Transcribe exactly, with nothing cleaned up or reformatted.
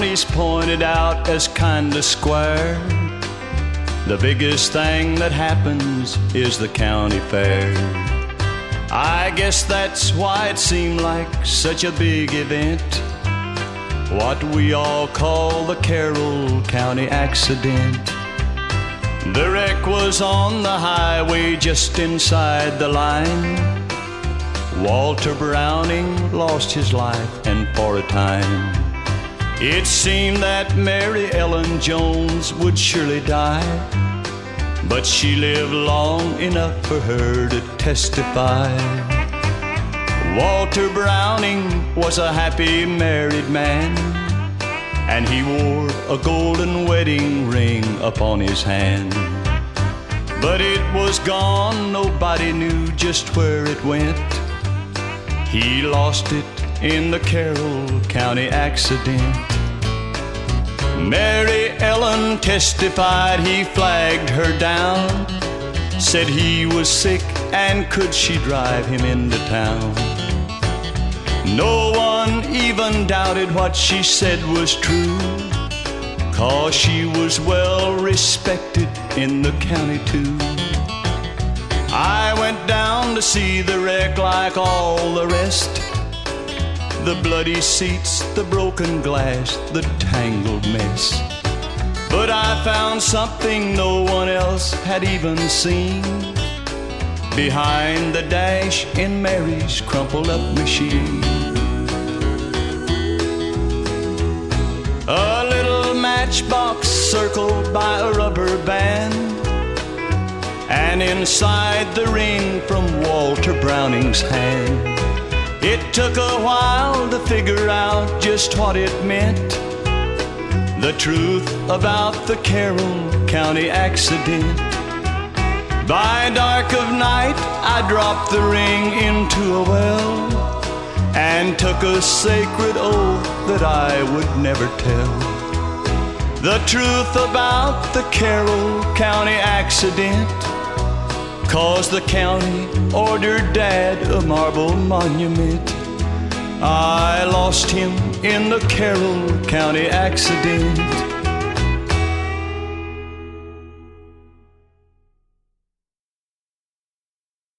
county's pointed out as kinda square. The biggest thing that happens is the county fair. I guess that's why it seemed like such a big event, what we all call the Carroll County accident. The wreck was on the highway just inside the line. Walter Browning lost his life, and for a time it seemed that Mary Ellen Jones would surely die. But she lived long enough for her to testify. Walter Browning was a happy married man, and he wore a golden wedding ring upon his hand. But it was gone, nobody knew just where it went. He lost it in the Carroll County accident. Mary Ellen testified he flagged her down, said he was sick and could she drive him into town. No one even doubted what she said was true, 'cause she was well respected in the county too. I went down to see the wreck like all the rest, the bloody seats, the broken glass, the tangled mess. But I found something no one else had even seen behind the dash in Mary's crumpled up machine. A little matchbox circled by a rubber band, and inside the ring from Walter Browning's hand. It took a while to figure out just what it meant, the truth about the Carroll County accident. By dark of night I dropped the ring into a well, and took a sacred oath that I would never tell the truth about the Carroll County accident, 'cause the county ordered Dad a marble monument. I lost him in the Carroll County accident.